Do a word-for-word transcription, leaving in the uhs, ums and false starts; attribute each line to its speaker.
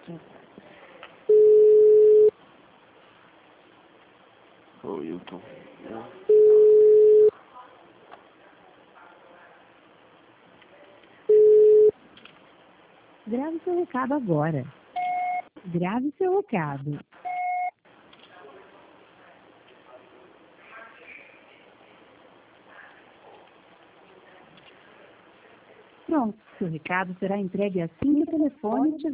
Speaker 1: aqui. Ô, Hilton.
Speaker 2: Grave seu recado agora. Grave seu recado. Pronto, seu recado será entregue assim que o telefone estiver